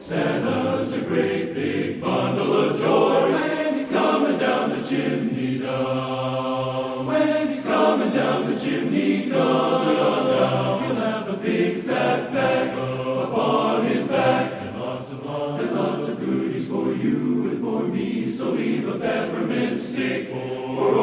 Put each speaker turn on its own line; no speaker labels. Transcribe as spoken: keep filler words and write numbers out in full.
Santa's a great big bundle of joy, and he's coming down the chimney down. When he's coming down the chimney down, down, he'll have a big fat bag upon his back, and lots of lots, and lots of goodies for you and for me. So leave a peppermint stick for